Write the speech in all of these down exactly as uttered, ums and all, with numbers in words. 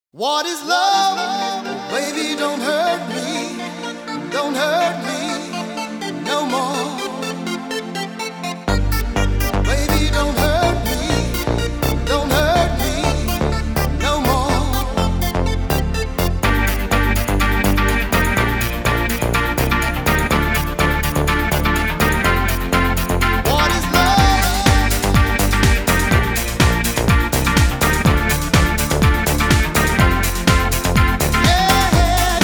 What is love? Baby, don't hurt me, don't hurt me no more. Baby, don't hurt me, don't hurt me no more. What is love? Yeah.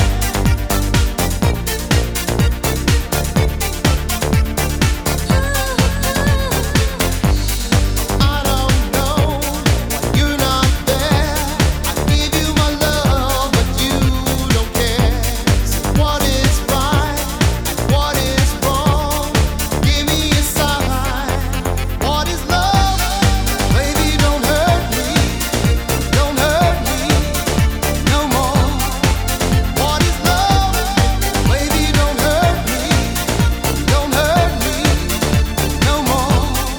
I don't know, you're not there. I give you my love, but you don't care. So what is right and what is wrong? Give me a sign. What is love? Baby, don't hurt me, don't hurt me no more. What is love? Baby, don't hurt me, don't hurt me no more.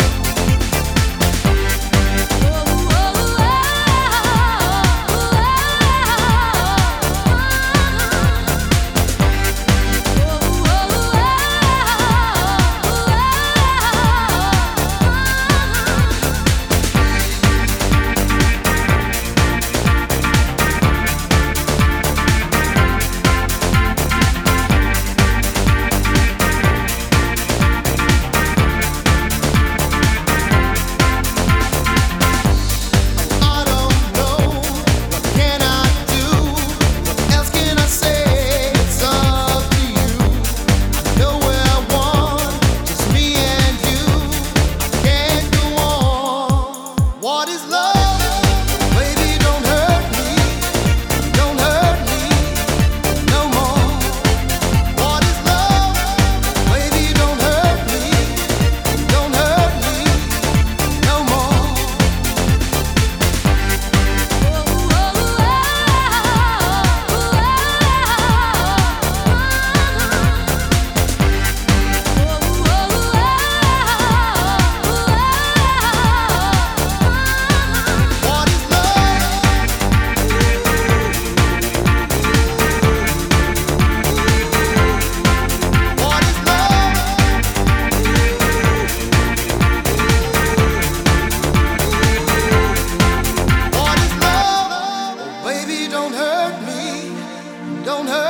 I don't know, what can I do? What else can I say? It's up to you. I know where I want, just me and you. I can't go on. What is love? Baby, don't hurt me, don't hurt me no more. What is love? Baby, don't hurt me, don't hurt me no more. What is love? What is love? What is love? Oh, baby, don't hurt me, don't hurt